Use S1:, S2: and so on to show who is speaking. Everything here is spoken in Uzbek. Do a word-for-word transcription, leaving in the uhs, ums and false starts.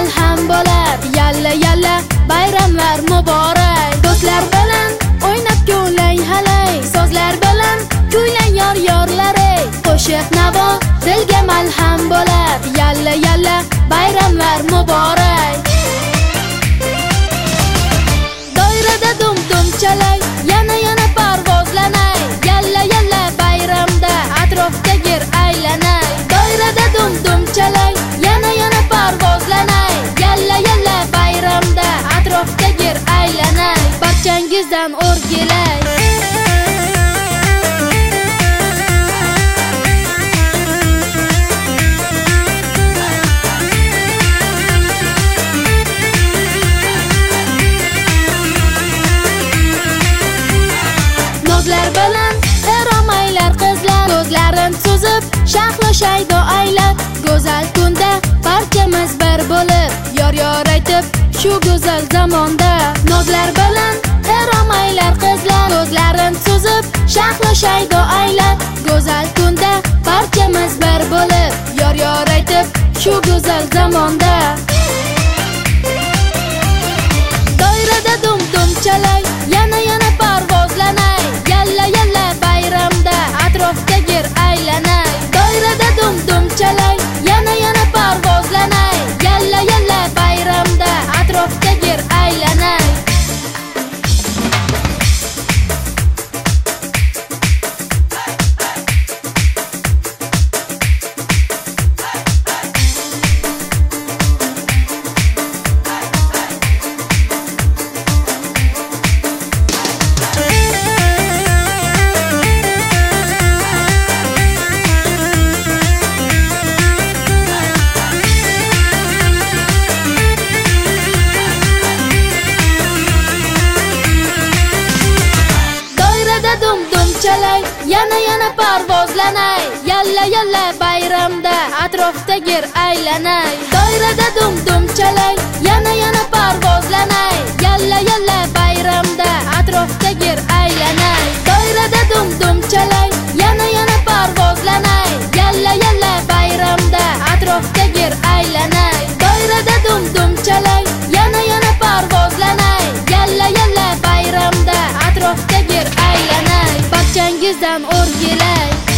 S1: malham bo'lar. Yalla yalla bayramlar muborak. Do'stlar bilan o'ynab kuylang halay, sozlar bilan kuylang yor yorlari. Qo'shiq navo dilga malham bo'lar. Yalla yalla bayramlar muborak. Doirada dum dum chalay, yana yana parvozlanay. Yalla yalla bayramda atrofda gir aylanay. Doirada dum dum chalay, yana yana parvozlanay. Yalla yalla bayramda atrofda gir aylanay. Barchangizdan o'rgilay. Nozlar bilan eromaylar qizlar, ko'zlarin suzib shahloshaydo aylar. Go'zal kunda barchamiz bir bo'lib yor yor aytib shu go'zal zamonda. Nozlar bilan eromaylar qizlar, ko'zlarin suzib shahloshaydo aylar. Go'zal kunda barchamiz bir bo'lib yor yor aytib shu go'zal zamonda. Doirada dum dum chalay, yana yana parvozlanay. Yalla yalla bayramda atrofda gir aylanay. Doirada dum dum chalay, yana yana parvozlanay. Yalla yalla bayramda atrofda gir aylanay. Dum dum chalay, yana yana parvozlanay. Yalla yalla bayramda atrofda gir aylanay. Doirada dum dum chalay, yana yana parvozlanay. Yalla yalla bayramda atrofda gir aylanay. Doirada dum dum chalay, yana yana parvozlanay. Yalla yalla bayramda atrofda gir aylanay. Doirada dum dum chalay, yana yana parvozlanay. Yalla yalla bayramda atrofda gir aylanay. Barchangizdan o'rgilay.